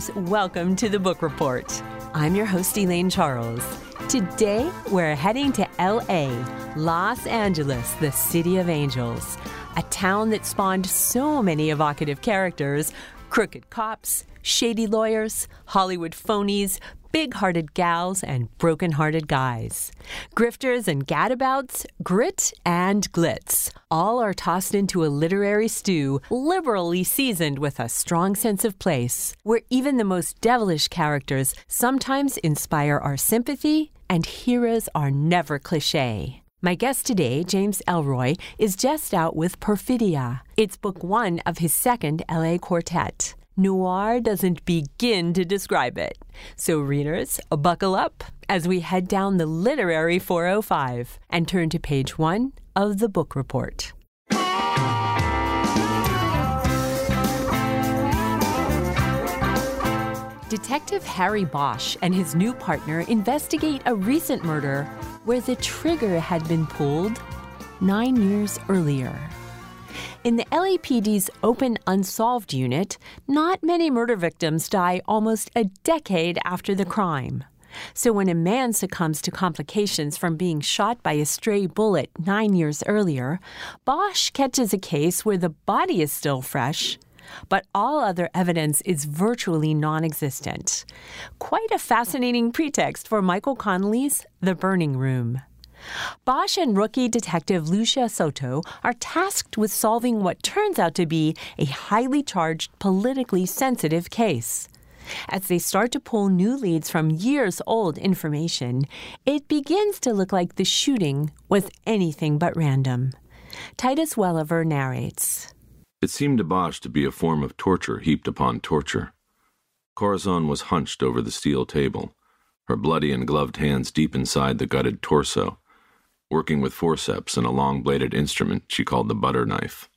welcome to the Book Report. I'm your host, Elaine Charles. Today, we're heading to L.A., Los Angeles, the City of Angels, a town that spawned so many evocative characters: crooked cops, shady lawyers, Hollywood phonies, big-hearted gals, and broken-hearted guys. Grifters and gadabouts, grit and glitz. All are tossed into a literary stew, liberally seasoned with a strong sense of place, where even the most devilish characters sometimes inspire our sympathy, and heroes are never cliché. My guest today, James Ellroy, is just out with Perfidia. It's book one of his second L.A. quartet. Noir doesn't begin to describe it. So readers, buckle up as we head down the literary 405 and turn to page one of the Book Report. Detective Harry Bosch and his new partner investigate a recent murder where the trigger had been pulled 9 years earlier. In the LAPD's Open Unsolved unit, not many murder victims die almost a decade after the crime. So when a man succumbs to complications from being shot by a stray bullet 9 years earlier, Bosch catches a case where the body is still fresh, but all other evidence is virtually non-existent. Quite a fascinating pretext for Michael Connelly's The Burning Room. Bosch and rookie detective Lucia Soto are tasked with solving what turns out to be a highly charged, politically sensitive case. As they start to pull new leads from years-old information, it begins to look like the shooting was anything but random. Titus Welliver narrates. It seemed to Bosch to be a form of torture heaped upon torture. Corazon was hunched over the steel table, her bloody and gloved hands deep inside the gutted torso, working with forceps and a long-bladed instrument she called the butter knife.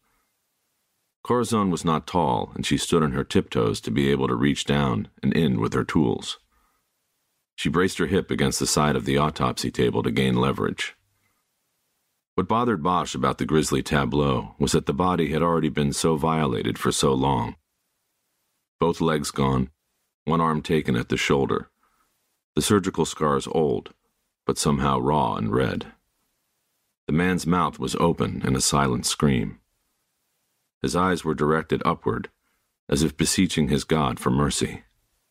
Corazon was not tall, and she stood on her tiptoes to be able to reach down and in with her tools. She braced her hip against the side of the autopsy table to gain leverage. What bothered Bosch about the grisly tableau was that the body had already been so violated for so long. Both legs gone, one arm taken at the shoulder. The surgical scars old, but somehow raw and red. The man's mouth was open in a silent scream. His eyes were directed upward, as if beseeching his God for mercy.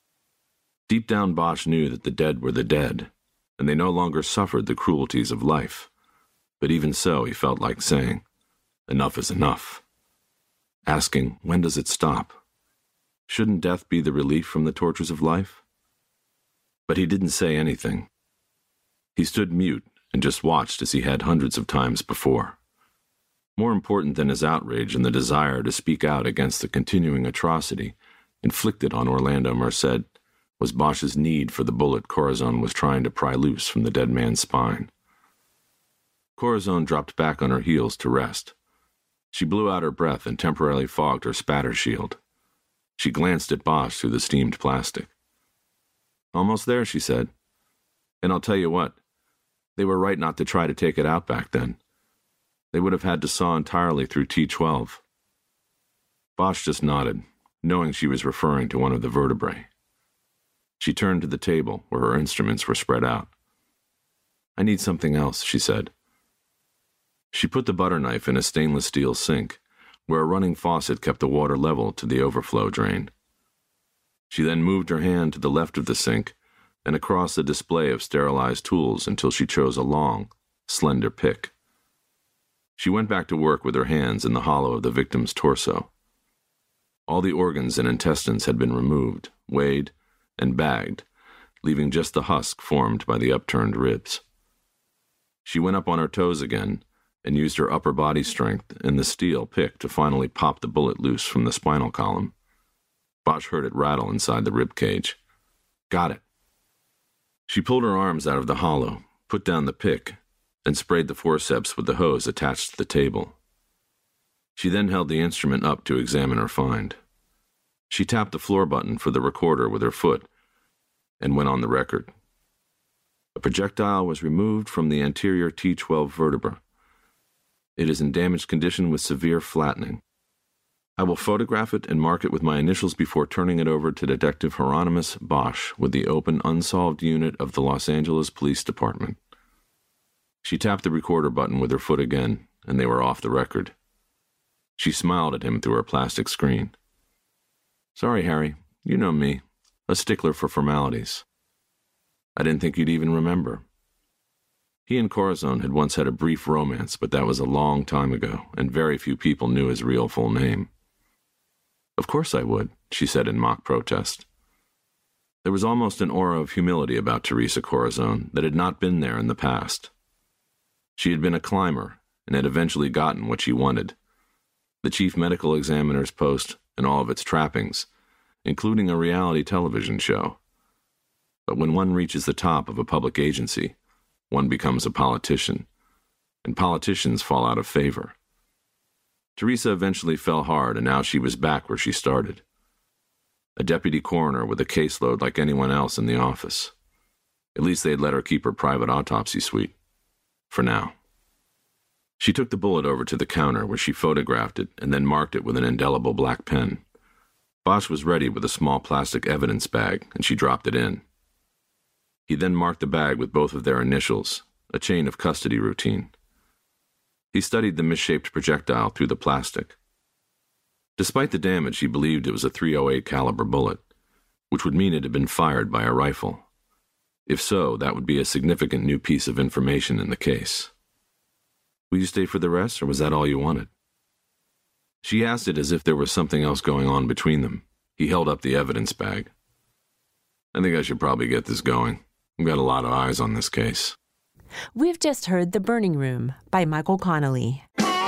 Deep down, Bosch knew that the dead were the dead, and they no longer suffered the cruelties of life. But even so, he felt like saying, "Enough is enough." Asking, when does it stop? Shouldn't death be the relief from the tortures of life? But he didn't say anything. He stood mute and just watched as he had hundreds of times before. More important than his outrage and the desire to speak out against the continuing atrocity inflicted on Orlando Merced was Bosch's need for the bullet Corazon was trying to pry loose from the dead man's spine. Corazon dropped back on her heels to rest. She blew out her breath and temporarily fogged her spatter shield. She glanced at Bosch through the steamed plastic. "Almost there," she said. "And I'll tell you what, they were right not to try to take it out back then. They would have had to saw entirely through T12. Bosch just nodded, knowing she was referring to one of the vertebrae. She turned to the table where her instruments were spread out. "I need something else," she said. She put the butter knife in a stainless steel sink, where a running faucet kept the water level to the overflow drain. She then moved her hand to the left of the sink and across the display of sterilized tools until she chose a long, slender pick. She went back to work with her hands in the hollow of the victim's torso. All the organs and intestines had been removed, weighed, and bagged, leaving just the husk formed by the upturned ribs. She went up on her toes again and used her upper body strength and the steel pick to finally pop the bullet loose from the spinal column. Bosch heard it rattle inside the rib cage. "Got it." She pulled her arms out of the hollow, put down the pick, and sprayed the forceps with the hose attached to the table. She then held the instrument up to examine her find. She tapped the floor button for the recorder with her foot and went on the record. A projectile was removed from the anterior T12 vertebra. It is in damaged condition with severe flattening. I will photograph it and mark it with my initials before turning it over to Detective Hieronymus Bosch with the Open Unsolved Unit of the Los Angeles Police Department. She tapped the recorder button with her foot again, and they were off the record. She smiled at him through her plastic screen. Sorry, Harry. You know me. A stickler for formalities. I didn't think you'd even remember. He and Corazon had once had a brief romance, but that was a long time ago, and very few people knew his real full name. Of course I would, she said in mock protest. There was almost an aura of humility about Teresa Corazon that had not been there in the past. She had been a climber and had eventually gotten what she wanted, the chief medical examiner's post and all of its trappings, including a reality television show. But when one reaches the top of a public agency, one becomes a politician, and politicians fall out of favor. Teresa eventually fell hard, and now she was back where she started. A deputy coroner with a caseload like anyone else in the office. At least they'd let her keep her private autopsy suite. For now. She took the bullet over to the counter where she photographed it and then marked it with an indelible black pen. Bosch was ready with a small plastic evidence bag, and she dropped it in. He then marked the bag with both of their initials, a chain of custody routine. He studied the misshaped projectile through the plastic. Despite the damage, he believed it was a .308 caliber bullet, which would mean it had been fired by a rifle. If so, that would be a significant new piece of information in the case. Will you stay for the rest, or was that all you wanted? She asked it as if there was something else going on between them. He held up the evidence bag. I think I should probably get this going. I've got a lot of eyes on this case. We've just heard The Burning Room by Michael Connelly.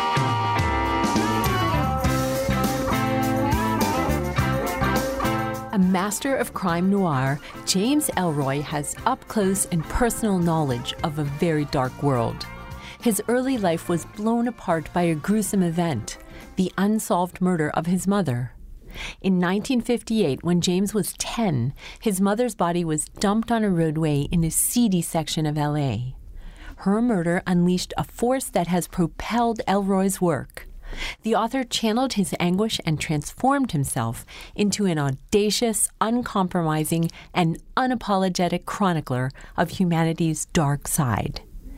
A master of crime noir, James Ellroy has up-close and personal knowledge of a very dark world. His early life was blown apart by a gruesome event, the unsolved murder of his mother. In 1958, when James was 10, his mother's body was dumped on a roadway in a seedy section of L.A. Her murder unleashed a force that has propelled Ellroy's work. The author channeled his anguish and transformed himself into an audacious, uncompromising, and unapologetic chronicler of humanity's dark side.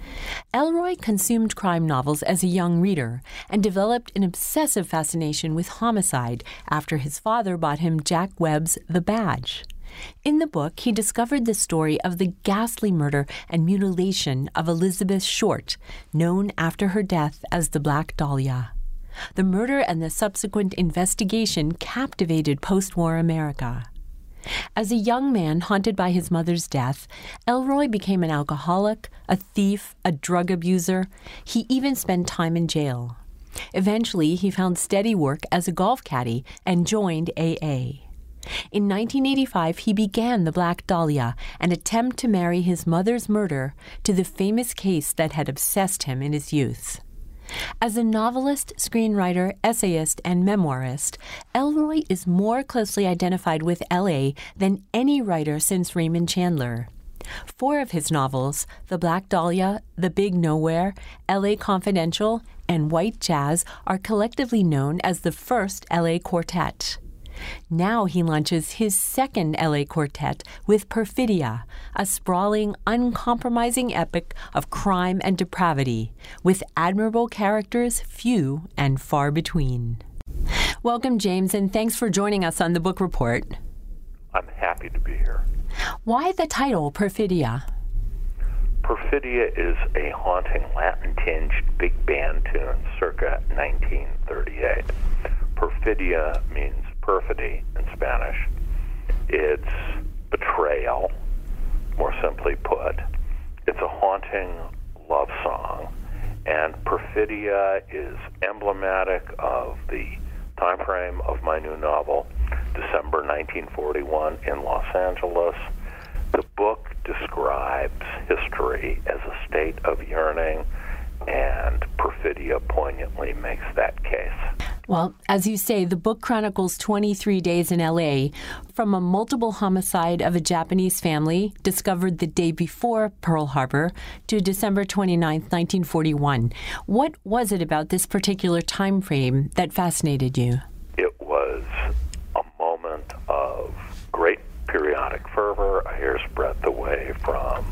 Ellroy consumed crime novels as a young reader and developed an obsessive fascination with homicide after his father bought him Jack Webb's The Badge. In the book, he discovered the story of the ghastly murder and mutilation of Elizabeth Short, known after her death as the Black Dahlia. The murder and the subsequent investigation captivated post-war America. As a young man haunted by his mother's death, Ellroy became an alcoholic, a thief, a drug abuser. He even spent time in jail. Eventually, he found steady work as a golf caddy and joined AA. In 1985, he began The Black Dahlia, an attempt to marry his mother's murder to the famous case that had obsessed him in his youth. As a novelist, screenwriter, essayist, and memoirist, Ellroy is more closely identified with L.A. than any writer since Raymond Chandler. 4 of his novels, The Black Dahlia, The Big Nowhere, L.A. Confidential, and White Jazz, are collectively known as the first L.A. Quartet. Now he launches his second L.A. quartet with Perfidia, a sprawling, uncompromising epic of crime and depravity, with admirable characters few and far between. Welcome, James, and thanks for joining us on the Book Report. I'm happy to be here. Why the title, Perfidia? Perfidia is a haunting Latin-tinged big band tune circa 1938. Perfidia means perfidy in Spanish. It's betrayal, more simply put. It's a haunting love song, and Perfidia is emblematic of the time frame of my new novel, December 1941 in Los Angeles. The book describes history as a state of yearning, and Perfidia poignantly makes that case. Well, as you say, the book chronicles 23 days in L.A., from a multiple homicide of a Japanese family discovered the day before Pearl Harbor to December 29, 1941. What was it about this particular time frame that fascinated you? It was a moment of great periodic fervor, a hair's breadth away from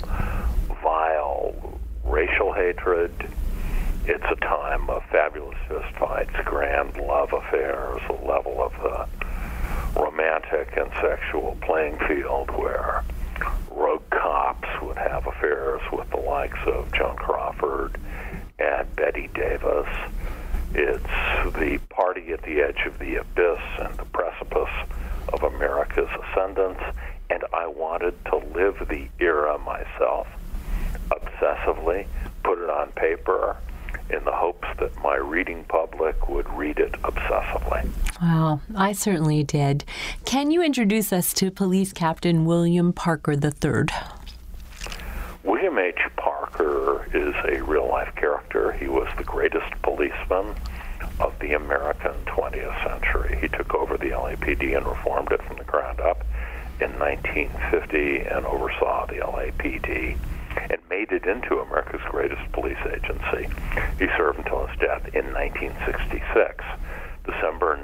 vile racial hatred. It's a time of fabulous fistfights, grand love affairs, a level of the romantic and sexual playing field where rogue cops would have affairs with the likes of Joan Crawford and Betty Davis. It's the party at the edge of the abyss and the precipice of America's ascendance, and I wanted to live the era myself obsessively, put it on paper, in the hopes that my reading public would read it obsessively. Wow, I certainly did. Can you introduce us to Police Captain William Parker III? William H. Parker is a real-life character. He was the greatest policeman of the American 20th century. He took over the LAPD and reformed it from the ground up in 1950 and oversaw the LAPD and made it into America's greatest police agency. He served until his death in 1966. December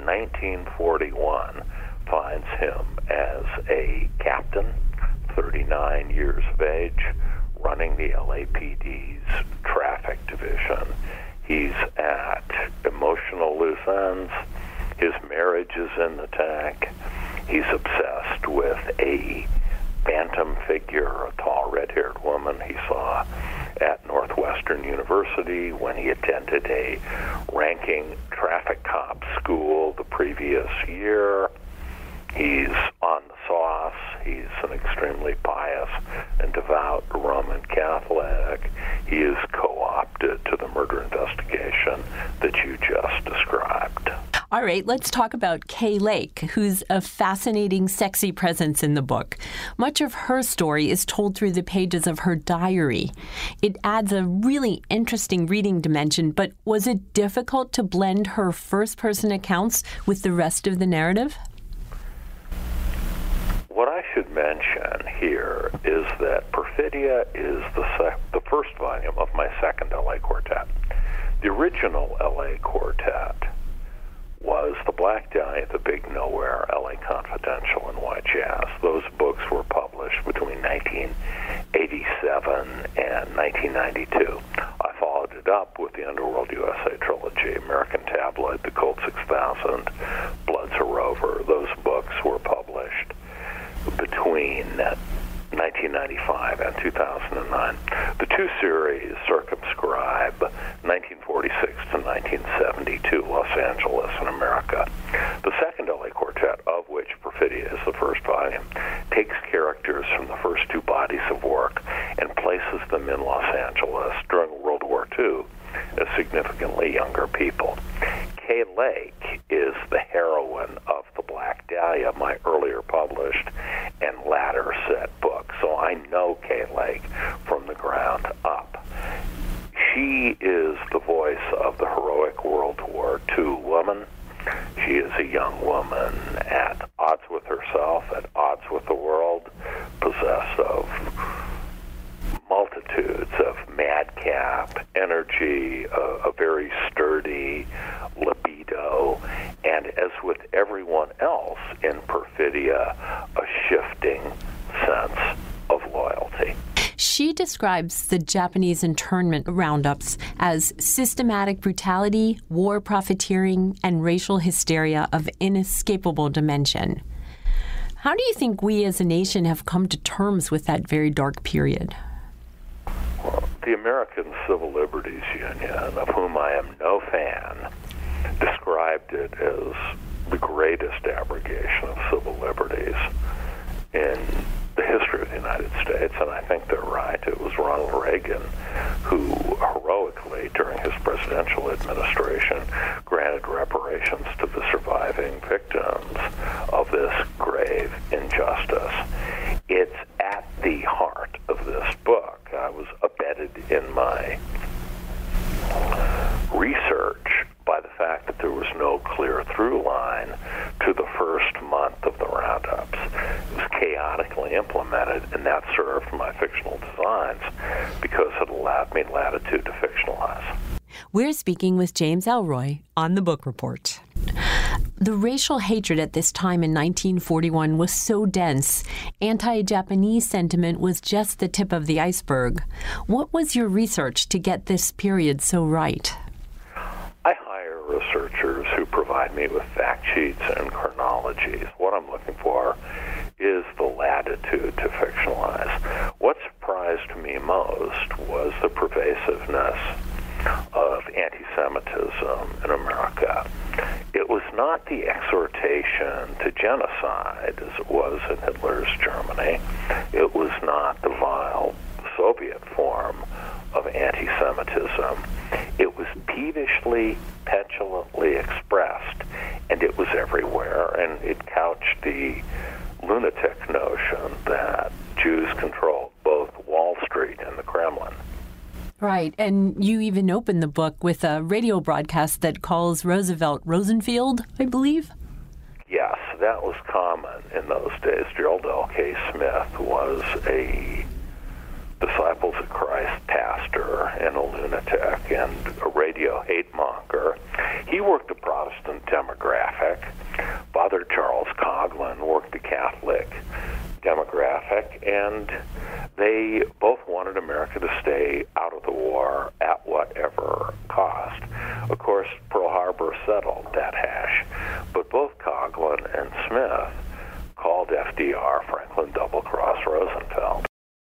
1941 finds him as a captain, 39 years of age, running the LAPD's traffic division. He's at emotional loose ends. His marriage is in the tank. He's obsessed with a phantom figure, a tall red-haired woman he saw at Northwestern University when he attended a ranking traffic cop school the previous year. He's on the sauce. He's an extremely pious and devout Roman Catholic. He is co-opted to the murder investigation that you just described. All right, let's talk about Kay Lake, who's a fascinating, sexy presence in the book. Much of her story is told through the pages of her diary. It adds a really interesting reading dimension, but was it difficult to blend her first-person accounts with the rest of the narrative? What I should mention here is that Perfidia is the first volume of my second L.A. Quartet. The original L.A. Quartet was The Black Dahlia, The Big Nowhere, L.A. Confidential, and White Jazz. Those books were published between 1987 and 1992. I followed it up with the Underworld USA trilogy, American Tabloid, The Colt 6000, Blood's a Rover. Those books were published between 1995 and 2009. The two series circumscribe 1946 to 1972 Los Angeles and America. The second L.A. Quartet, of which Perfidia is the first volume, takes characters from the first two bodies of work and places them in Los Angeles during World War II as significantly younger people. Kay Lake is the heroine of The Black Dahlia, my earlier published and latter set book. So I know Kay Lake from the ground up. She is the voice of the heroic World War II woman. She is a young woman at odds with herself, at odds with the world, possessed of multitudes of madcap energy, a very sturdy libido, and as with everyone else in Perfidia, a shifting sense of loyalty. She describes the Japanese internment roundups as systematic brutality, war profiteering, and racial hysteria of inescapable dimension. How do you think we as a nation have come to terms with that very dark period? Well, the American Civil Liberties Union, of whom I am no fan, described it as the greatest abrogation of civil liberties in the history of the United States, and I think they're right. It was Ronald Reagan who heroically, during his presidential administration, granted reparations to the surviving victims of this grave injustice. It's at the heart of this book. I was abetted in my research by the fact that there was no clear through line to the first month of the roundups. It was chaotically implemented, and that served my fictional designs because it allowed me latitude to fictionalize. We're speaking with James Ellroy on The Book Report. The racial hatred at this time in 1941 was so dense, anti-Japanese sentiment was just the tip of the iceberg. What was your research to get this period so right? I hire researchers who provide me with fact sheets and chronologies. What I'm looking for is the latitude to fictionalize. What surprised me most was the pervasiveness of anti-Semitism in America. It was not the exhortation to genocide as it was in Hitler's Germany. It was not the vile Soviet form of anti-Semitism. It was peevishly, petulantly expressed, and it was everywhere, and it couched the lunatic notion that Jews controlled both Wall Street and the Kremlin. Right, and you even open the book with a radio broadcast that calls Roosevelt Rosenfield, I believe? Yes, that was common in those days. Gerald L.K. Smith was a Disciples of Christ pastor and a lunatic and a radio hate monger. He worked the Protestant demographic. Father Charles Coughlin worked the Catholic demographic, and they both wanted America to stay out of the war at whatever cost. Of course, Pearl Harbor settled that hash, but both Coughlin and Smith called FDR Franklin Double-Cross Roosevelt.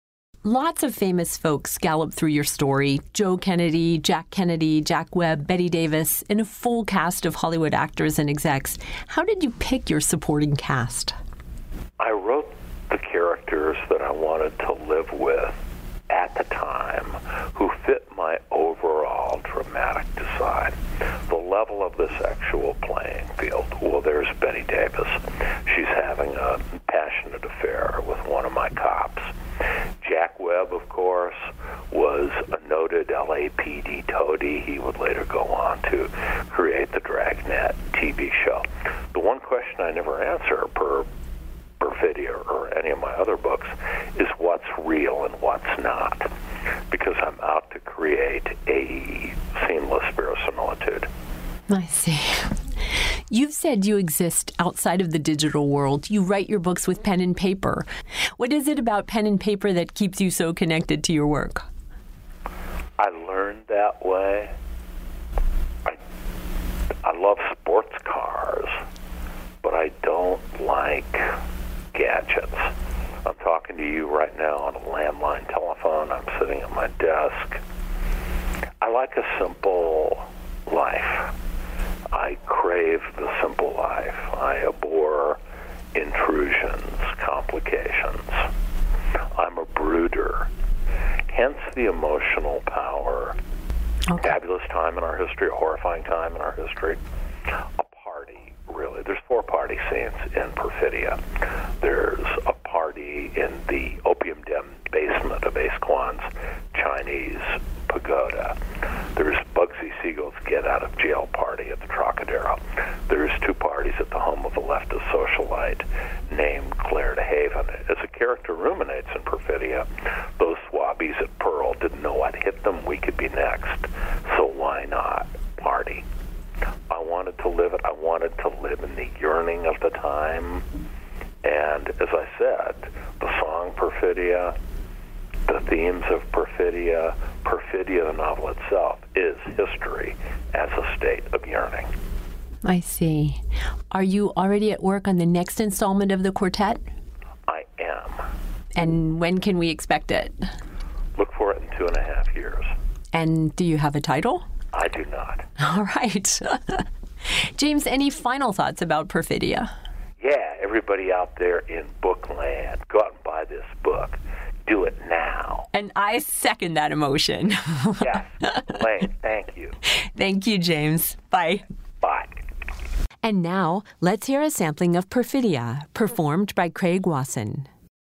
Lots of famous folks gallop through your story. Joe Kennedy, Jack Webb, Bette Davis, and a full cast of Hollywood actors and execs. How did you pick your supporting cast? I wrote the characters that I wanted to live with at the time, who fit my overall dramatic design. The level of the sexual playing field. Well, there's Bette Davis. She's having a passionate affair with one of my cops. Jack Webb, of course, was a noted LAPD toady. He would later go on to create the Dragnet TV show. The one question I never answer per Perfidia or any of my other books is what's real and what's not, because I'm out to create a seamless verisimilitude. I see. You've said you exist outside of the digital world. You write your books with pen and paper. What is it about pen and paper that keeps you so connected to your work? I learned that way. I love sports cars, but I don't like gadgets. I'm talking to you right now on a landline telephone. I'm sitting at my desk. I like a simple life. I crave the simple life. I abhor intrusions, complications. I'm a brooder. Hence the emotional power. Okay. Fabulous time in our history, a horrifying time in our history. A party, really. There's 4 party scenes in Perfidia. There's a party in the opium den basement of Ace Kwan's Chinese pagoda. There's Bugsy Siegel's get-out-of-jail party at the Trocadero. There's 2 parties at the home of a leftist socialite named Claire de Haven. As a character ruminates in Perfidia, those swabbies at Pearl didn't know what hit them. We could be next. So why not party? I wanted to live it. I wanted to live in the yearning of the time. And as I said, the song Perfidia, the themes of Perfidia, the novel itself, is history as a state of yearning. I see. Are you already at work on the next installment of the quartet? I am. And when can we expect it? Look for it in 2.5 years. And do you have a title? I do not. All right. James, any final thoughts about Perfidia? Yeah, everybody out there in book land, go out and buy this book. Do it now. And I second that emotion. Yes. Elaine, thank you. Thank you, James. Bye. Bye. And now, let's hear a sampling of Perfidia, performed by Craig Wasson.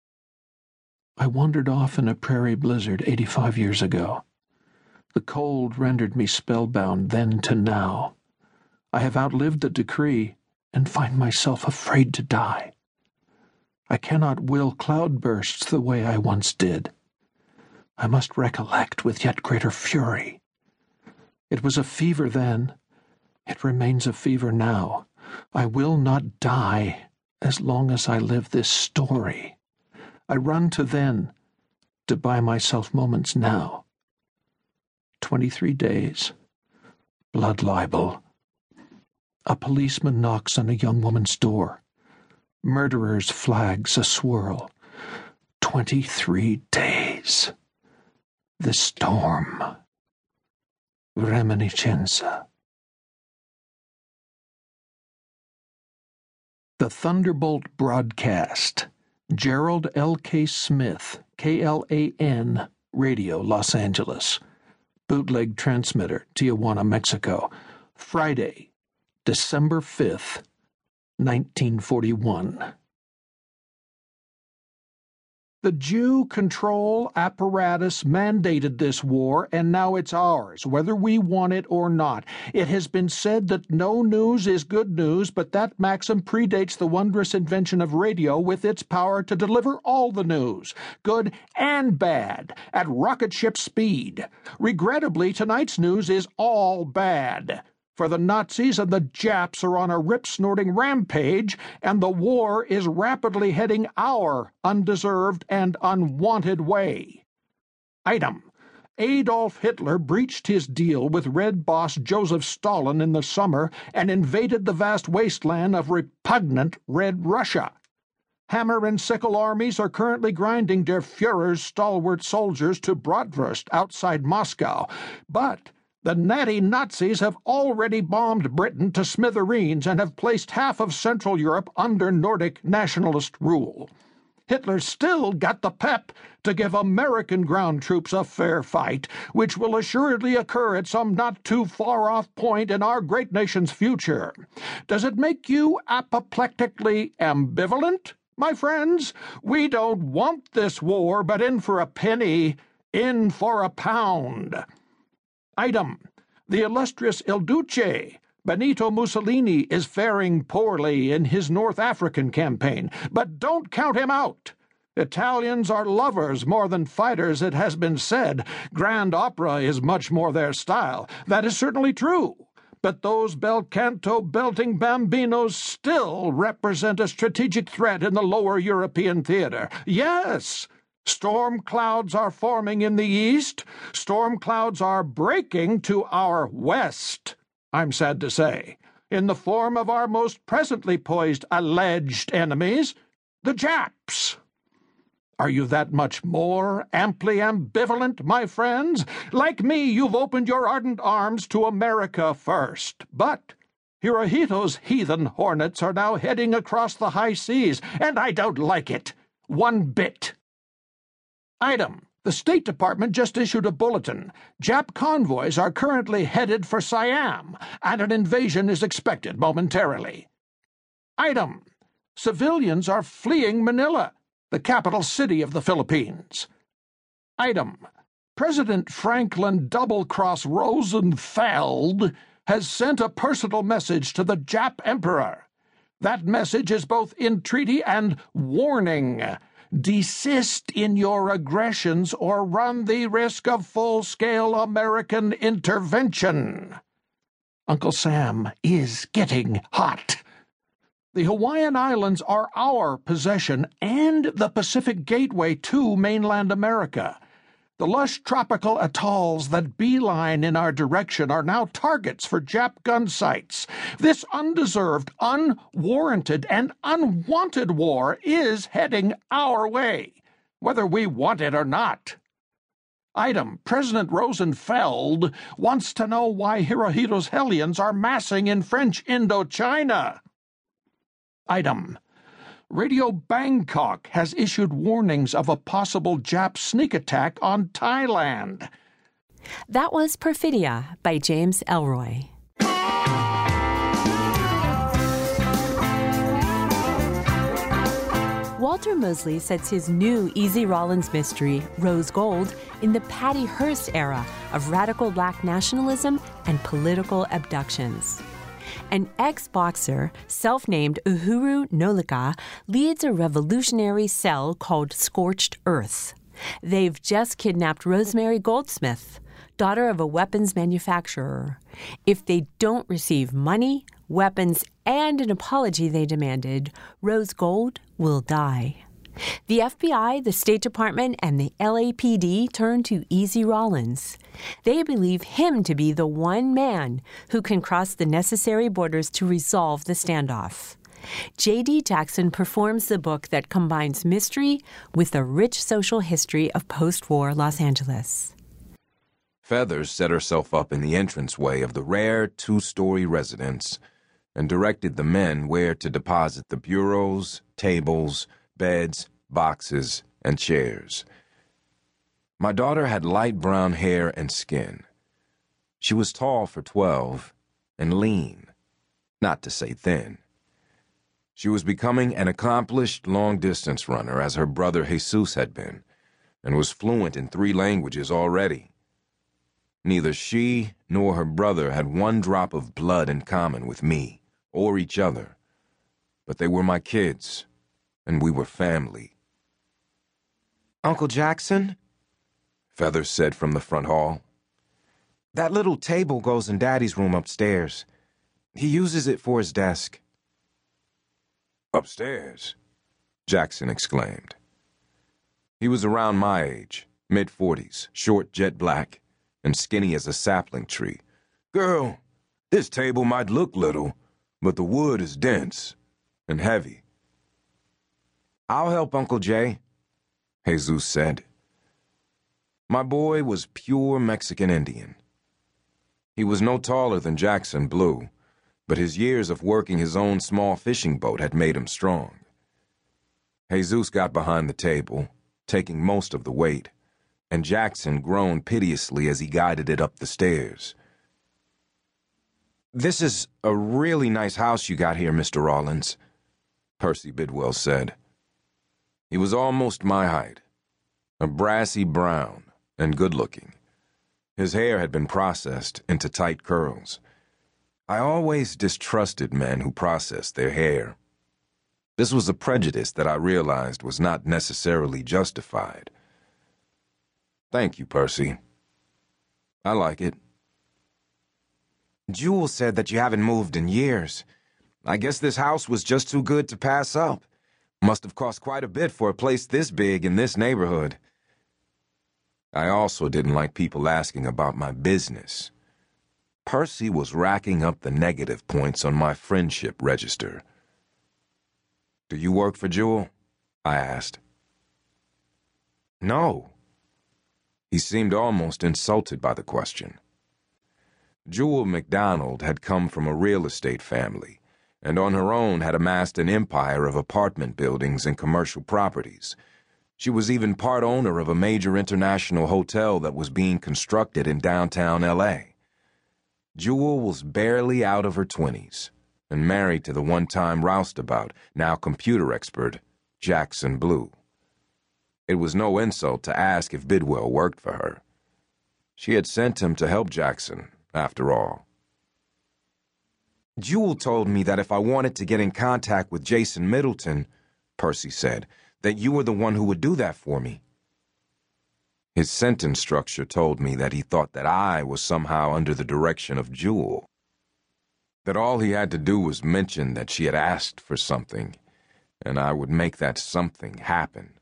I wandered off in a prairie blizzard 85 years ago. The cold rendered me spellbound then to now. I have outlived the decree and find myself afraid to die. I cannot will cloudbursts the way I once did. I must recollect with yet greater fury. It was a fever then. It remains a fever now, I will not die as long as I live this story. I run to then, to buy myself moments now. 23 days. Blood libel. A policeman knocks on a young woman's door. Murderer's flags a-swirl. 23 days. The storm. Reminiscenza. The Thunderbolt Broadcast. Gerald L.K. Smith, KLAN, Radio, Los Angeles. Bootleg transmitter, Tijuana, Mexico. Friday, December 5th, 1941. The Jew control apparatus mandated this war, and now it's ours, whether we want it or not. It has been said that no news is good news, but that maxim predates the wondrous invention of radio with its power to deliver all the news, good and bad, at rocket ship speed. Regrettably, tonight's news is all bad. For the Nazis and the Japs are on a rip-snorting rampage, and the war is rapidly heading our undeserved and unwanted way. Item: Adolf Hitler breached his deal with Red Boss Joseph Stalin in the summer and invaded the vast wasteland of repugnant Red Russia. Hammer and sickle armies are currently grinding Der Fuhrer's stalwart soldiers to bratwurst outside Moscow, but the natty Nazis have already bombed Britain to smithereens and have placed half of Central Europe under Nordic nationalist rule. Hitler still got the pep to give American ground troops a fair fight, which will assuredly occur at some not-too-far-off point in our great nation's future. Does it make you apoplectically ambivalent, my friends? We don't want this war, but in for a penny, in for a pound. Item: The illustrious Il Duce, Benito Mussolini, is faring poorly in his North African campaign, but don't count him out. Italians are lovers more than fighters, it has been said. Grand opera is much more their style. That is certainly true. But those bel canto belting bambinos still represent a strategic threat in the lower European theater. Yes! Storm clouds are forming in the east. Storm clouds are breaking to our west, I'm sad to say, in the form of our most presently poised alleged enemies, the Japs. Are you that much more amply ambivalent, my friends? Like me, you've opened your ardent arms to America first. But Hirohito's heathen hornets are now heading across the high seas, and I don't like it one bit. Item: The State Department just issued a bulletin. Jap convoys are currently headed for Siam, and an invasion is expected momentarily. Item: Civilians are fleeing Manila, the capital city of the Philippines. Item: President Franklin Double-Cross Rosenfeld has sent a personal message to the Jap Emperor. That message is both entreaty and warning. Desist in your aggressions or run the risk of full-scale American intervention. Uncle Sam is getting hot. The Hawaiian Islands are our possession and the Pacific gateway to mainland America. The lush tropical atolls that beeline in our direction are now targets for Jap gun sites. This undeserved, unwarranted, and unwanted war is heading our way, whether we want it or not. Item: President Rosenfeld wants to know why Hirohito's hellions are massing in French Indochina. Item: Radio Bangkok has issued warnings of a possible Jap sneak attack on Thailand. That was Perfidia by James Elroy. Walter Mosley sets his new Easy Rawlins mystery, Rose Gold, in the Patty Hearst era of radical black nationalism and political abductions. An ex-boxer, self-named Uhuru Nolika, leads a revolutionary cell called Scorched Earth. They've just kidnapped Rosemary Goldsmith. daughter of a weapons manufacturer. If they don't receive money, weapons, and an apology they demanded, Rose Gold will die. The FBI, the State Department, and the LAPD turn to Easy Rawlins. They believe him to be the one man who can cross the necessary borders to resolve the standoff. J.D. Jackson performs the book that combines mystery with a rich social history of post-war Los Angeles. Feathers set herself up in the entranceway of the rare two-story residence and directed the men where to deposit the bureaus, tables, beds, boxes, and chairs. My daughter had light brown hair and skin. She was tall for 12 and lean, not to say thin. She was becoming an accomplished long-distance runner as her brother Jesus had been, and was fluent in 3 languages already. Neither she nor her brother had one drop of blood in common with me or each other, but they were my kids, and we were family. "Uncle Jackson?" Feathers said from the front hall. "That little table goes in Daddy's room upstairs. He uses it for his desk." "Upstairs?" Jackson exclaimed. He was around my age, mid-40s, short jet black, and skinny as a sapling tree. "Girl, this table might look little, but the wood is dense and heavy." "I'll help Uncle Jay," Jesus said. My boy was pure Mexican Indian. He was no taller than Jackson Blue, but his years of working his own small fishing boat had made him strong. Jesus got behind the table, taking most of the weight, and Jackson groaned piteously as he guided it up the stairs. "This is a really nice house you got here, Mr. Rawlins," Percy Bidwell said. He was almost my height, a brassy brown and good-looking. His hair had been processed into tight curls. I always distrusted men who processed their hair. This was a prejudice that I realized was not necessarily justified. "Thank you, Percy. I like it." "Jewel said that you haven't moved in years. I guess this house was just too good to pass up. Must have cost quite a bit for a place this big in this neighborhood." I also didn't like people asking about my business. Percy was racking up the negative points on my friendship register. "Do you work for Jewel?" I asked. "No." He seemed almost insulted by the question. Jewel McDonald had come from a real estate family, and on her own had amassed an empire of apartment buildings and commercial properties. She was even part owner of a major international hotel that was being constructed in downtown L.A. Jewel was barely out of her 20s and married to the one-time roustabout, now computer expert, Jackson Blue. It was no insult to ask if Bidwell worked for her. She had sent him to help Jackson, after all. "Jewel told me that if I wanted to get in contact with Jason Middleton," Percy said, "that you were the one who would do that for me." His sentence structure told me that he thought that I was somehow under the direction of Jewel. That all he had to do was mention that she had asked for something, and I would make that something happen.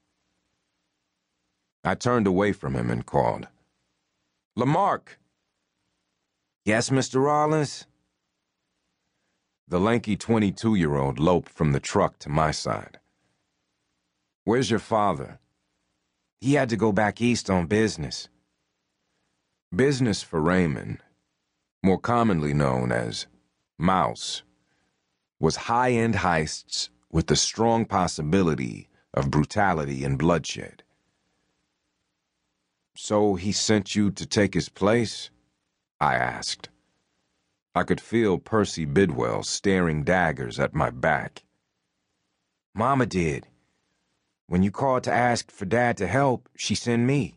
I turned away from him and called, "Lamarck!" "Yes, Mr. Rawlins?" The lanky 22-year-old loped from the truck to my side. "Where's your father?" "He had to go back east on business." Business for Raymond, more commonly known as Mouse, was high-end heists with the strong possibility of brutality and bloodshed. "So he sent you to take his place?" I asked. I could feel Percy Bidwell staring daggers at my back. "Mama did. When you called to ask for Dad to help, she sent me."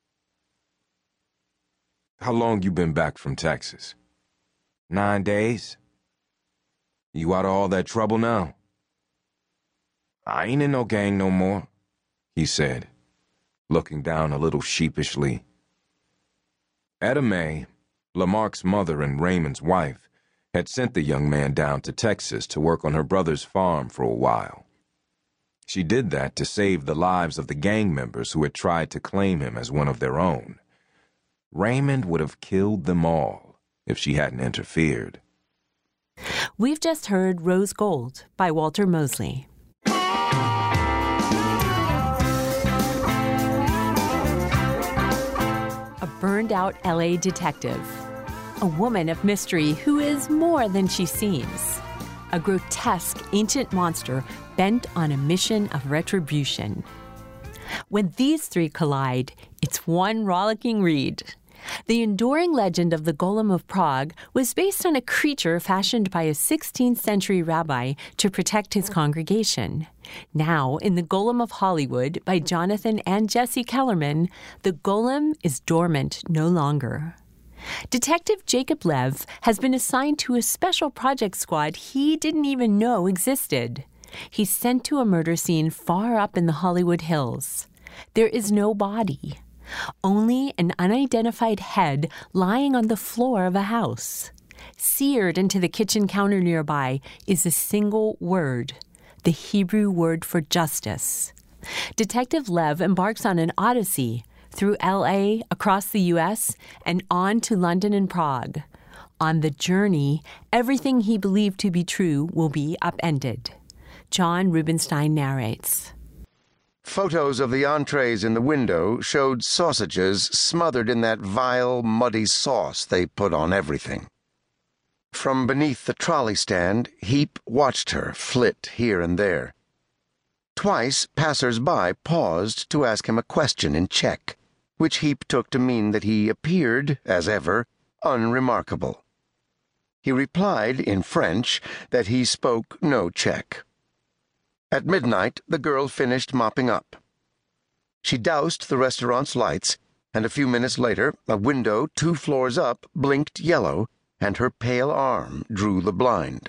"How long you been back from Texas?" 9 days. "You out of all that trouble now?" "I ain't in no gang no more," he said, looking down a little sheepishly. Etta Mae, Lamarck's mother and Raymond's wife, had sent the young man down to Texas to work on her brother's farm for a while. She did that to save the lives of the gang members who had tried to claim him as one of their own. Raymond would have killed them all if she hadn't interfered. We've just heard Rose Gold by Walter Mosley. A burned-out LA detective. A woman of mystery who is more than she seems. A grotesque ancient monster bent on a mission of retribution. When these three collide, it's one rollicking read. The enduring legend of the Golem of Prague was based on a creature fashioned by a 16th century rabbi to protect his congregation. Now, in The Golem of Hollywood by Jonathan and Jesse Kellerman, the golem is dormant no longer. Detective Jacob Lev has been assigned to a special project squad he didn't even know existed. He's sent to a murder scene far up in the Hollywood Hills. There is no body, only an unidentified head lying on the floor of a house. Seared into the kitchen counter nearby is a single word, the Hebrew word for justice. Detective Lev embarks on an odyssey through L.A., across the U.S., and on to London and Prague. On the journey, everything he believed to be true will be upended. John Rubinstein narrates. Photos of the entrees in the window showed sausages smothered in that vile, muddy sauce they put on everything. From beneath the trolley stand, Heap watched her flit here and there. Twice, passers-by paused to ask him a question in Czech, which Heap took to mean that he appeared, as ever, unremarkable. He replied in French that he spoke no Czech. At midnight, the girl finished mopping up. She doused the restaurant's lights, and a few minutes later, a window 2 floors up blinked yellow, and her pale arm drew the blind.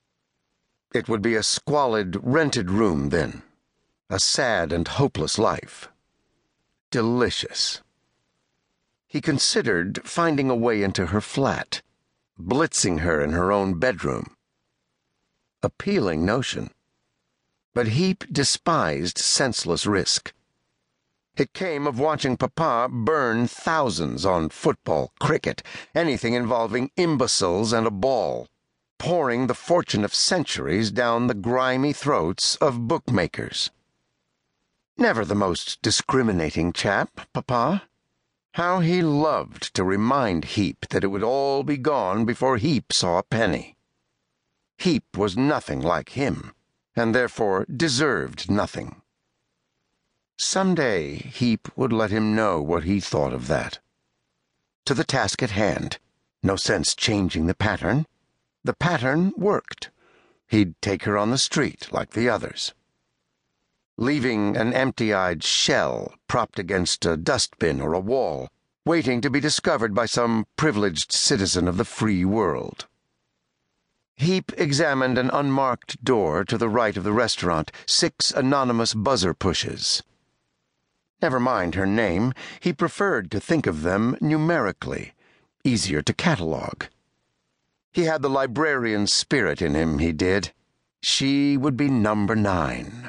It would be a squalid, rented room, then. A sad and hopeless life. Delicious. He considered finding a way into her flat, blitzing her in her own bedroom. Appealing notion. But Heap despised senseless risk. It came of watching Papa burn thousands on football, cricket, anything involving imbeciles and a ball, pouring the fortune of centuries down the grimy throats of bookmakers. Never the most discriminating chap, Papa. How he loved to remind Heap that it would all be gone before Heap saw a penny. Heap was nothing like him, and therefore deserved nothing. Some day Heap would let him know what he thought of that. To the task at hand, no sense changing the pattern. The pattern worked. He'd take her on the street like the others. Leaving an empty-eyed shell propped against a dustbin or a wall, waiting to be discovered by some privileged citizen of the free world. Heap examined an unmarked door to the right of the restaurant, 6 anonymous buzzer pushes. Never mind her name, he preferred to think of them numerically, easier to catalog. He had the librarian spirit in him, he did. She would be number 9.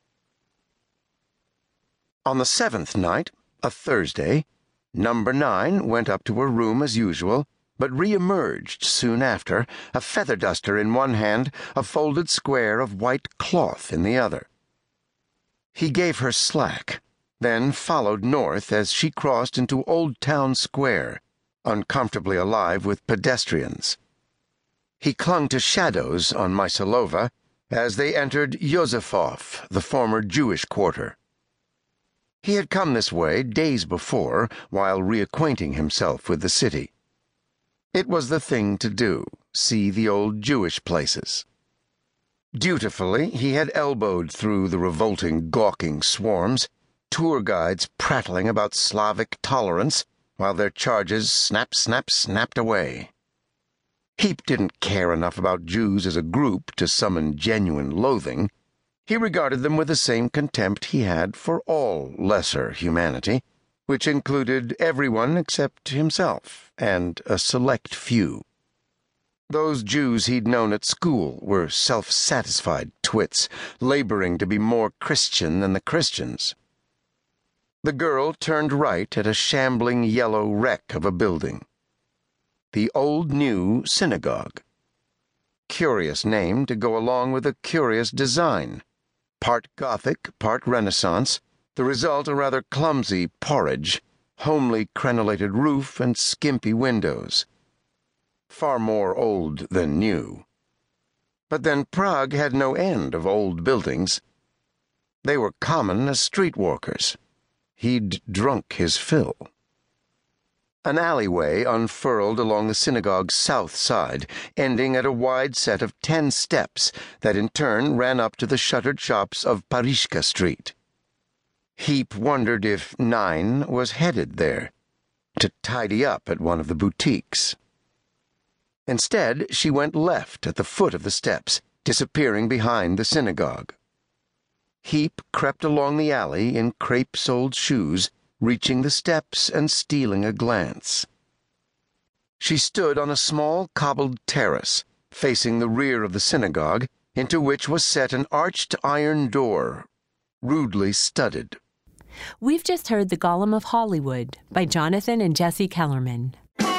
On the 7th night, a Thursday, number 9 went up to her room as usual, but re-emerged soon after, a feather duster in one hand, a folded square of white cloth in the other. He gave her slack, then followed north as she crossed into Old Town Square, uncomfortably alive with pedestrians. He clung to shadows on Mysilova as they entered Yosefov, the former Jewish quarter. He had come this way days before, while reacquainting himself with the city. It was the thing to do, see the old Jewish places. Dutifully, he had elbowed through the revolting, gawking swarms, tour guides prattling about Slavic tolerance, while their charges snapped away. Heap didn't care enough about Jews as a group to summon genuine loathing. He regarded them with the same contempt he had for all lesser humanity, which included everyone except himself and a select few. Those Jews he'd known at school were self-satisfied twits, laboring to be more Christian than the Christians. The girl turned right at a shambling yellow wreck of a building. The Old New Synagogue. Curious name to go along with a curious design. Part Gothic, part Renaissance, the result a rather clumsy porridge, homely crenellated roof and skimpy windows. Far more old than new. But then Prague had no end of old buildings. They were common as streetwalkers. He'd drunk his fill. An alleyway unfurled along the synagogue's south side, ending at a wide set of 10 steps that in turn ran up to the shuttered shops of Parischka Street. Heap wondered if 9 was headed there, to tidy up at one of the boutiques. Instead, she went left at the foot of the steps, disappearing behind the synagogue. Heap crept along the alley in crepe-soled shoes, reaching the steps and stealing a glance. She stood on a small cobbled terrace, facing the rear of the synagogue, into which was set an arched iron door, rudely studded. We've just heard The Golem of Hollywood by Jonathan and Jesse Kellerman.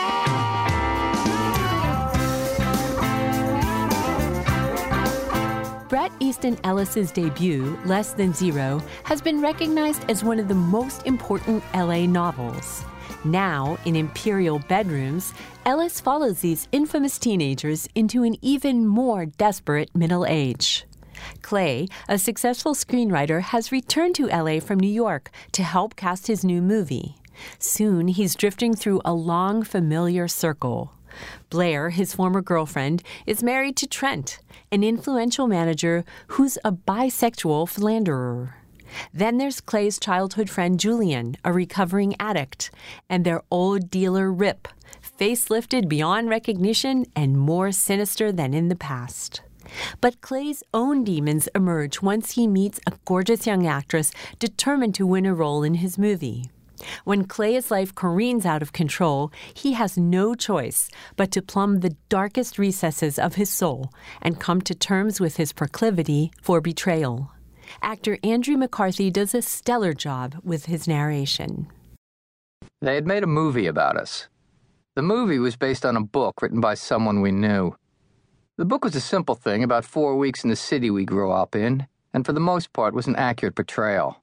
Bret Easton Ellis's debut, Less Than Zero, has been recognized as one of the most important LA novels. Now, in Imperial Bedrooms, Ellis follows these infamous teenagers into an even more desperate middle age. Clay, a successful screenwriter, has returned to LA from New York to help cast his new movie. Soon, he's drifting through a long, familiar circle. Blair, his former girlfriend, is married to Trent, an influential manager who's a bisexual philanderer. Then there's Clay's childhood friend Julian, a recovering addict, and their old dealer Rip, facelifted beyond recognition and more sinister than in the past. But Clay's own demons emerge once he meets a gorgeous young actress determined to win a role in his movie. When Clay's life careens out of control, he has no choice but to plumb the darkest recesses of his soul and come to terms with his proclivity for betrayal. Actor Andrew McCarthy does a stellar job with his narration. They had made a movie about us. The movie was based on a book written by someone we knew. The book was a simple thing about 4 weeks in the city we grew up in, and for the most part was an accurate portrayal.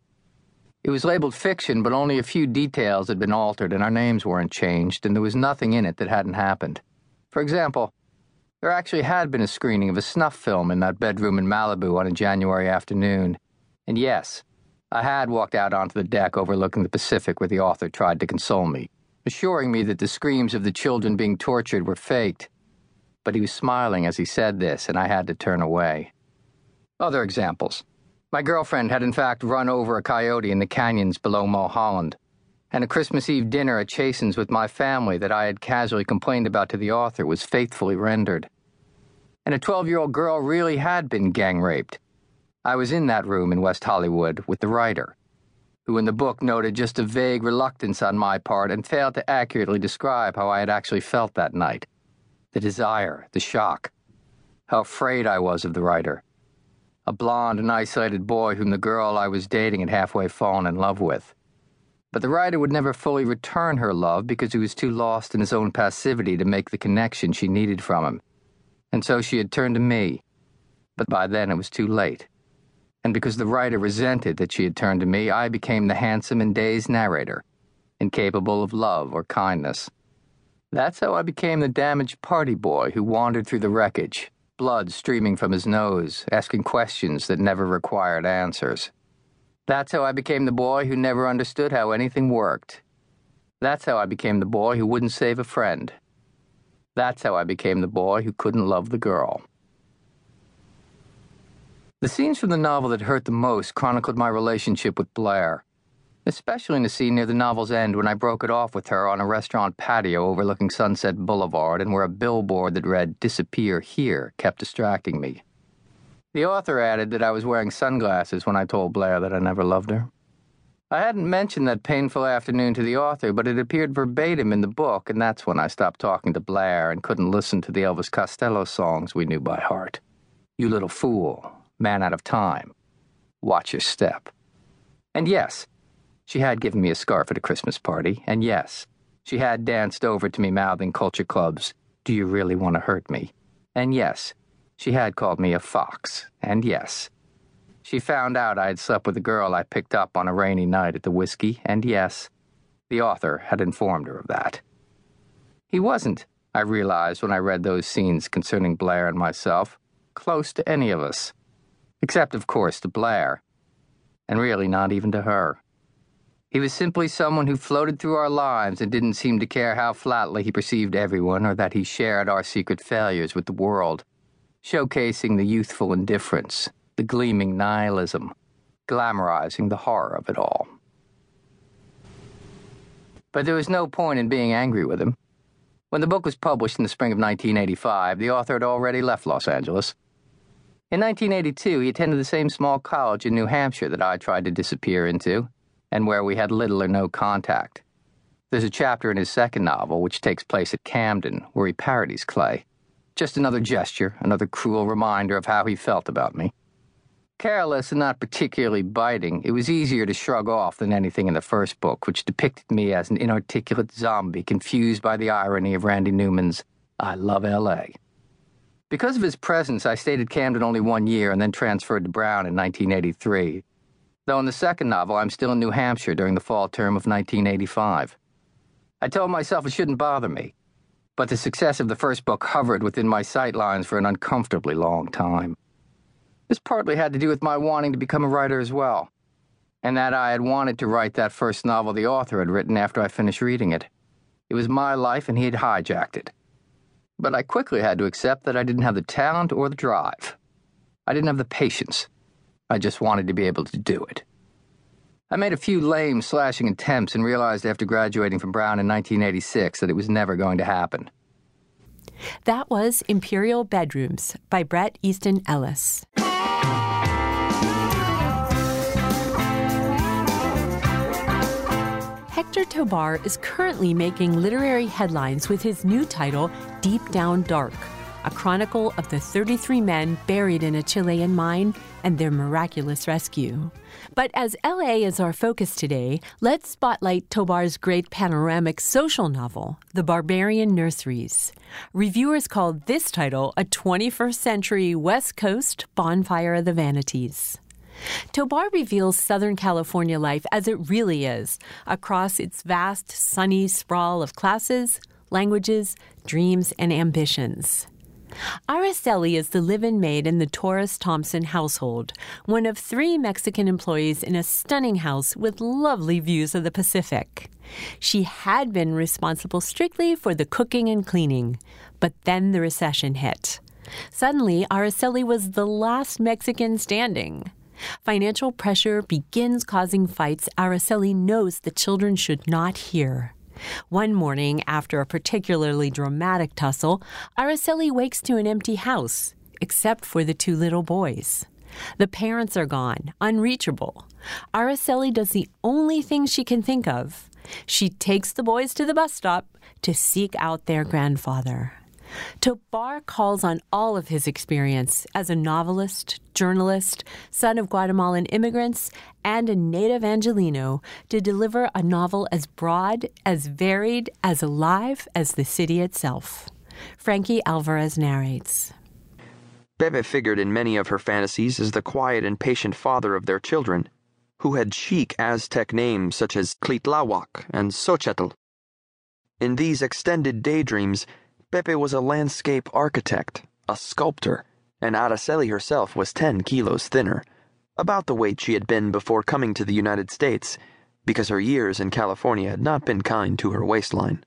It was labeled fiction, but only a few details had been altered and our names weren't changed, and there was nothing in it that hadn't happened. For example, there actually had been a screening of a snuff film in that bedroom in Malibu on a January afternoon. And yes, I had walked out onto the deck overlooking the Pacific where the author tried to console me, assuring me that the screams of the children being tortured were faked. But he was smiling as he said this, and I had to turn away. Other examples. My girlfriend had in fact run over a coyote in the canyons below Mulholland, and a Christmas Eve dinner at Chasen's with my family that I had casually complained about to the author was faithfully rendered. And a 12-year-old girl really had been gang-raped. I was in that room in West Hollywood with the writer, who in the book noted just a vague reluctance on my part and failed to accurately describe how I had actually felt that night. The desire, the shock, how afraid I was of the writer. A blonde and isolated boy whom the girl I was dating had halfway fallen in love with. But the writer would never fully return her love because he was too lost in his own passivity to make the connection she needed from him. And so she had turned to me. But by then it was too late. And because the writer resented that she had turned to me, I became the handsome and dazed narrator, incapable of love or kindness. That's how I became the damaged party boy who wandered through the wreckage, blood streaming from his nose, asking questions that never required answers. That's how I became the boy who never understood how anything worked. That's how I became the boy who wouldn't save a friend. That's how I became the boy who couldn't love the girl. The scenes from the novel that hurt the most chronicled my relationship with Blair, especially in the scene near the novel's end when I broke it off with her on a restaurant patio overlooking Sunset Boulevard and where a billboard that read, "Disappear Here," kept distracting me. The author added that I was wearing sunglasses when I told Blair that I never loved her. I hadn't mentioned that painful afternoon to the author, but it appeared verbatim in the book, and that's when I stopped talking to Blair and couldn't listen to the Elvis Costello songs we knew by heart. You Little Fool, Man Out of Time, Watch Your Step. And yes, she had given me a scarf at a Christmas party, and yes, she had danced over to me mouthing Culture Club's Do You Really Want to Hurt Me? And yes, she had called me a fox, and yes, she found out I had slept with a girl I picked up on a rainy night at the Whiskey, and yes, the author had informed her of that. He wasn't, I realized when I read those scenes concerning Blair and myself, close to any of us. Except, of course, to Blair. And really not even to her. He was simply someone who floated through our lives and didn't seem to care how flatly he perceived everyone or that he shared our secret failures with the world, showcasing the youthful indifference, the gleaming nihilism, glamorizing the horror of it all. But there was no point in being angry with him. When the book was published in the spring of 1985, the author had already left Los Angeles. In 1982, he attended the same small college in New Hampshire that I tried to disappear into, and where we had little or no contact. There's a chapter in his second novel which takes place at Camden, where he parodies Clay. Just another gesture, another cruel reminder of how he felt about me. Careless and not particularly biting, it was easier to shrug off than anything in the first book, which depicted me as an inarticulate zombie confused by the irony of Randy Newman's I Love L.A. Because of his presence, I stayed at Camden only 1 year and then transferred to Brown in 1983, though in the second novel I'm still in New Hampshire during the fall term of 1985. I told myself it shouldn't bother me, but the success of the first book hovered within my sightlines for an uncomfortably long time. This partly had to do with my wanting to become a writer as well, and that I had wanted to write that first novel the author had written after I finished reading it. It was my life and he had hijacked it. But I quickly had to accept that I didn't have the talent or the drive. I didn't have the patience. I just wanted to be able to do it. I made a few lame, slashing attempts and realized after graduating from Brown in 1986 that it was never going to happen. That was Imperial Bedrooms by Bret Easton Ellis. Hector Tobar is currently making literary headlines with his new title, Deep Down Dark, a chronicle of the 33 men buried in a Chilean mine and their miraculous rescue. But as LA is our focus today, let's spotlight Tobar's great panoramic social novel, The Barbarian Nurseries. Reviewers called this title a 21st century West Coast bonfire of the vanities. Tobar reveals Southern California life as it really is, across its vast, sunny sprawl of classes, languages, dreams, and ambitions. Araceli is the live-in maid in the Torres Thompson household, one of 3 Mexican employees in a stunning house with lovely views of the Pacific. She had been responsible strictly for the cooking and cleaning, but then the recession hit. Suddenly, Araceli was the last Mexican standing. Financial pressure begins causing fights Araceli knows the children should not hear. One morning, after a particularly dramatic tussle, Araceli wakes to an empty house, except for the 2 little boys. The parents are gone, unreachable. Araceli does the only thing she can think of. She takes the boys to the bus stop to seek out their grandfather. Tobar calls on all of his experience as a novelist, journalist, son of Guatemalan immigrants, and a native Angelino to deliver a novel as broad, as varied, as alive as the city itself. Frankie Alvarez narrates. Pepe figured in many of her fantasies as the quiet and patient father of their children, who had chic Aztec names such as Tlitlahuac and Xochitl. In these extended daydreams, Pepe was a landscape architect, a sculptor, and Araceli herself was 10 kilos thinner, about the weight she had been before coming to the United States, because her years in California had not been kind to her waistline.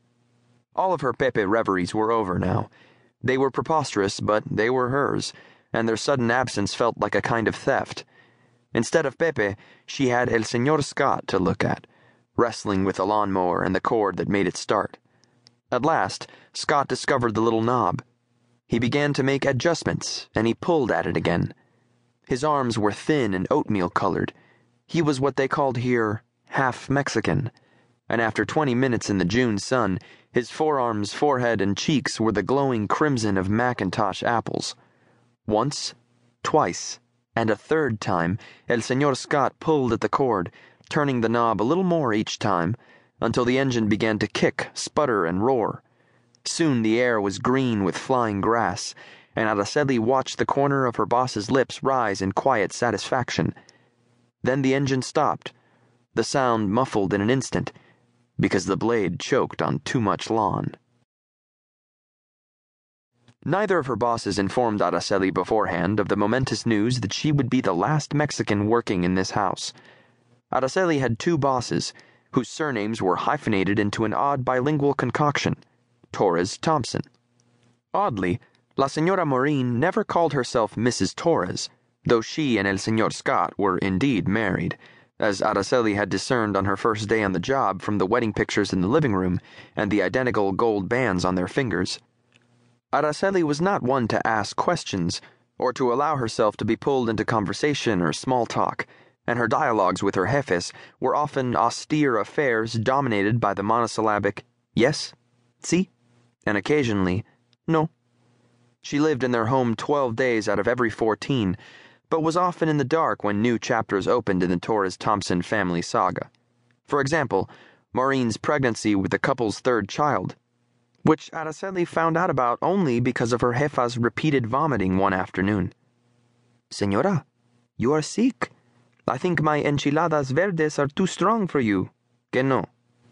All of her Pepe reveries were over now. They were preposterous, but they were hers, and their sudden absence felt like a kind of theft. Instead of Pepe, she had El Señor Scott to look at, wrestling with the lawnmower and the cord that made it start. At last, Scott discovered the little knob. He began to make adjustments, and he pulled at it again. His arms were thin and oatmeal-colored. He was what they called here half Mexican, and after 20 minutes in the June sun, his forearms, forehead, and cheeks were the glowing crimson of Macintosh apples. Once, twice, and a third time, El Señor Scott pulled at the cord, turning the knob a little more each time, until the engine began to kick, sputter, and roar. Soon the air was green with flying grass, and Araceli watched the corner of her boss's lips rise in quiet satisfaction. Then the engine stopped, the sound muffled in an instant, because the blade choked on too much lawn. Neither of her bosses informed Araceli beforehand of the momentous news that she would be the last Mexican working in this house. Araceli had 2 bosses, whose surnames were hyphenated into an odd bilingual concoction, Torres Thompson. Oddly, La Señora Maureen never called herself Mrs. Torres, though she and El Señor Scott were indeed married, as Araceli had discerned on her first day on the job from the wedding pictures in the living room and the identical gold bands on their fingers. Araceli was not one to ask questions, or to allow herself to be pulled into conversation or small talk, and her dialogues with her jefes were often austere affairs dominated by the monosyllabic yes, si, and occasionally no. She lived in their home 12 days out of every 14, but was often in the dark when new chapters opened in the Torres Thompson family saga. For example, Maureen's pregnancy with the couple's 3rd child, which Araceli found out about only because of her jefa's repeated vomiting one afternoon. Señora, you are sick. I think my enchiladas verdes are too strong for you. Que no?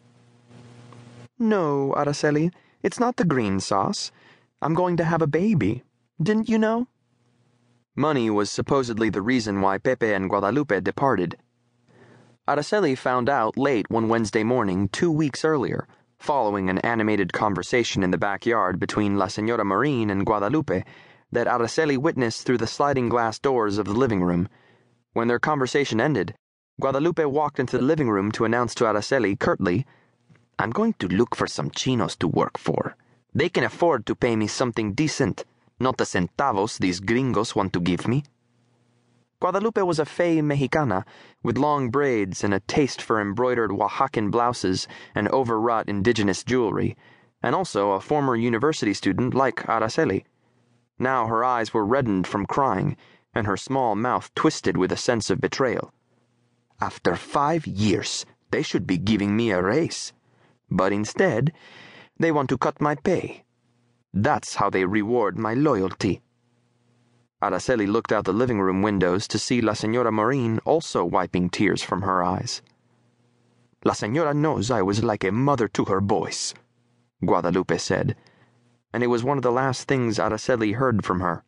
No, Araceli, it's not the green sauce. I'm going to have a baby. Didn't you know? Money was supposedly the reason why Pepe and Guadalupe departed. Araceli found out late one Wednesday morning 2 weeks earlier, following an animated conversation in the backyard between La Señora Maureen and Guadalupe that Araceli witnessed through the sliding glass doors of the living room. When their conversation ended, Guadalupe walked into the living room to announce to Araceli curtly, I'm going to look for some chinos to work for. They can afford to pay me something decent, not the centavos these gringos want to give me. Guadalupe was a fey Mexicana with long braids and a taste for embroidered Oaxacan blouses and overwrought indigenous jewelry, and also a former university student like Araceli. Now her eyes were reddened from crying, and her small mouth twisted with a sense of betrayal. After 5 years, they should be giving me a raise. But instead, they want to cut my pay. That's how they reward my loyalty. Araceli looked out the living room windows to see La Señora Maureen also wiping tears from her eyes. La Señora knows I was like a mother to her boys, Guadalupe said, and it was one of the last things Araceli heard from her.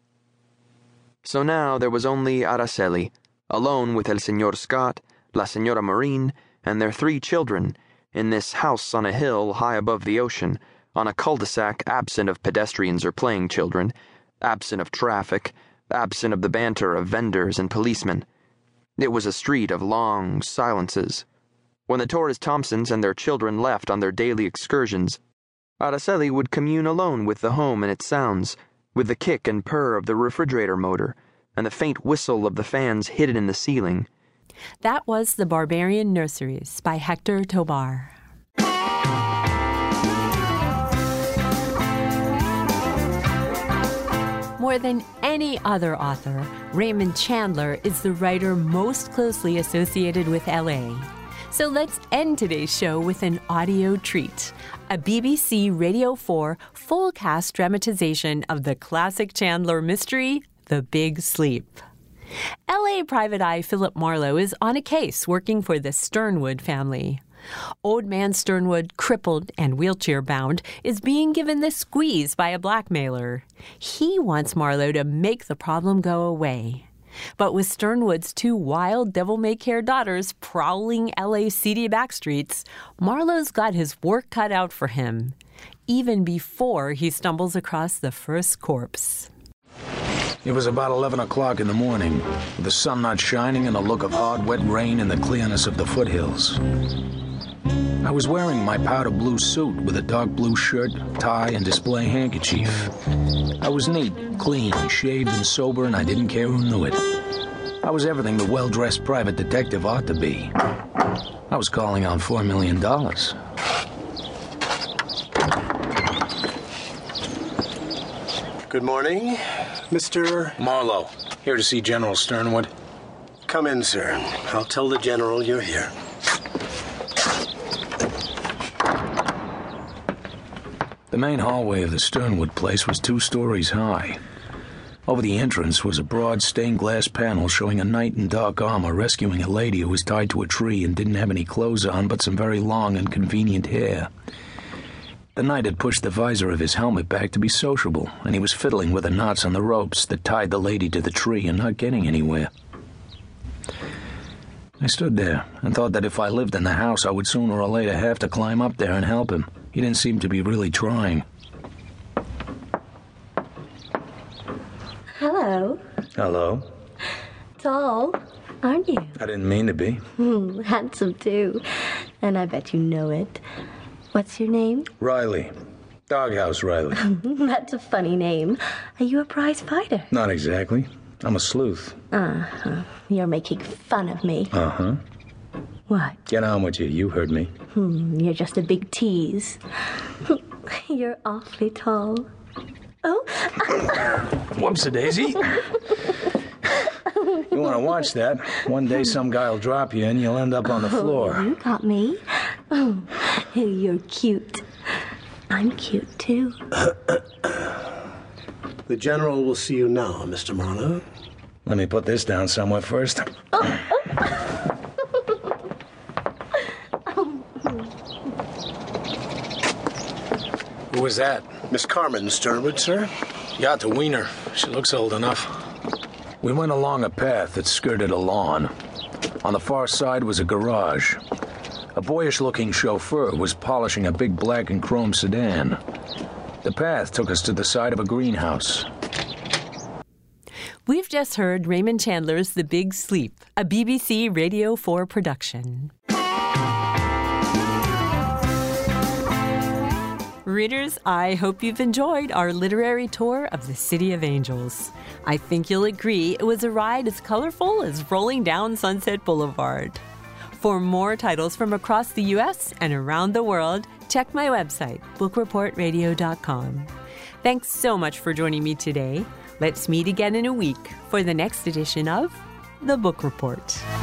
So now there was only Araceli, alone with El Señor Scott, La Señora Maureen, and their 3 children, in this house on a hill high above the ocean, on a cul-de-sac absent of pedestrians or playing children, absent of traffic, absent of the banter of vendors and policemen. It was a street of long silences. When the Torres Thompsons and their children left on their daily excursions, Araceli would commune alone with the home and its sounds, with the kick and purr of the refrigerator motor, and the faint whistle of the fans hidden in the ceiling. That was The Barbarian Nurseries by Hector Tobar. More than any other author, Raymond Chandler is the writer most closely associated with LA. So let's end today's show with an audio treat, a BBC Radio 4 full-cast dramatization of the classic Chandler mystery, The Big Sleep. LA private eye Philip Marlowe is on a case working for the Sternwood family. Old man Sternwood, crippled and wheelchair-bound, is being given the squeeze by a blackmailer. He wants Marlowe to make the problem go away. But with Sternwood's 2 wild, devil-may-care daughters prowling LA's seedy backstreets, Marlowe's got his work cut out for him, even before he stumbles across the first corpse. It was about 11 o'clock in the morning, with the sun not shining and a look of hard, wet rain in the clearness of the foothills. I was wearing my powder blue suit with a dark blue shirt, tie, and display handkerchief. I was neat, clean, shaved, and sober, and I didn't care who knew it. I was everything the well-dressed private detective ought to be. I was calling on $4 million. Good morning, Mr. Marlowe, here to see General Sternwood. Come in, sir. I'll tell the General you're here. The main hallway of the Sternwood place was 2 stories high. Over the entrance was a broad stained glass panel showing a knight in dark armor rescuing a lady who was tied to a tree and didn't have any clothes on but some very long and convenient hair. The knight had pushed the visor of his helmet back to be sociable, and he was fiddling with the knots on the ropes that tied the lady to the tree and not getting anywhere. I stood there and thought that if I lived in the house, I would sooner or later have to climb up there and help him. He didn't seem to be really trying. Hello. Hello. Tall, aren't you? I didn't mean to be. Handsome, too. And I bet you know it. What's your name? Riley. Doghouse Riley. That's a funny name. Are you a prize fighter? Not exactly. I'm a sleuth. Uh-huh. You're making fun of me. Uh-huh. What? Get on with you. You heard me. You're just a big tease. You're awfully tall. Oh. Whoops-a-daisy. You want to watch that. One day some guy will drop you and you'll end up on the floor. You got me. You're cute. I'm cute, too. The General will see you now, Mr. Marlowe. Let me put this down somewhere first. Who was that? Miss Carmen Sternwood, sir. You ought to wean her. She looks old enough. We went along a path that skirted a lawn. On the far side was a garage. A boyish-looking chauffeur was polishing a big black and chrome sedan. The path took us to the side of a greenhouse. We've just heard Raymond Chandler's The Big Sleep, a BBC Radio 4 production. Readers, I hope you've enjoyed our literary tour of the City of Angels. I think you'll agree it was a ride as colorful as rolling down Sunset Boulevard. For more titles from across the U.S. and around the world, check my website, bookreportradio.com. Thanks so much for joining me today. Let's meet again in a week for the next edition of The Book Report.